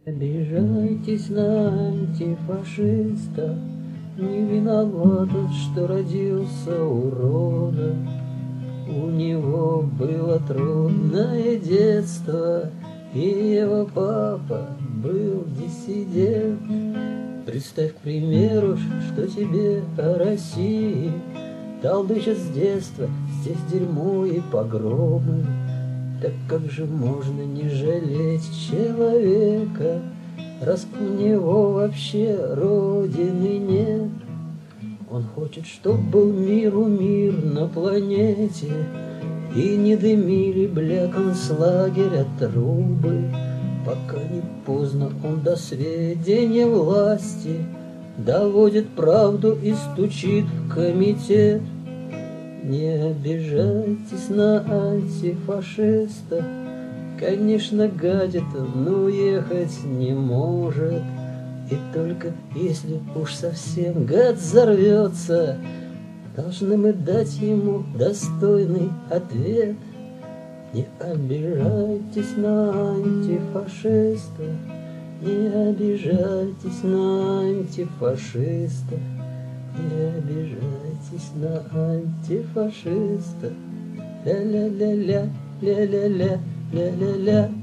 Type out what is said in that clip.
Обижайтесь на антифашиста, не виноват он, что родился уродом. У него было трудное детство, и его папа был диссидент. Представь, к примеру, что тебе о России толдычат с детства, здесь дерьмо и погромы. Так как же можно не жалеть человека, раз у него вообще родины нет? Он хочет, чтоб был мир на планете, и не дымили, бля, концлагеря трубы. Пока не поздно, он до сведения власти доводит правду и стучит в комитет. Не обижайтесь на антифашиста, конечно, гадит, но уехать не может. И только если уж совсем гад взорвется, должны мы дать ему достойный ответ. Не обижайтесь на антифашиста, не обижайтесь на антифашиста, не обижайтесь на антифашиста. Ля-ля-ля-ля, ля-ля-ля, ля-ля-ля.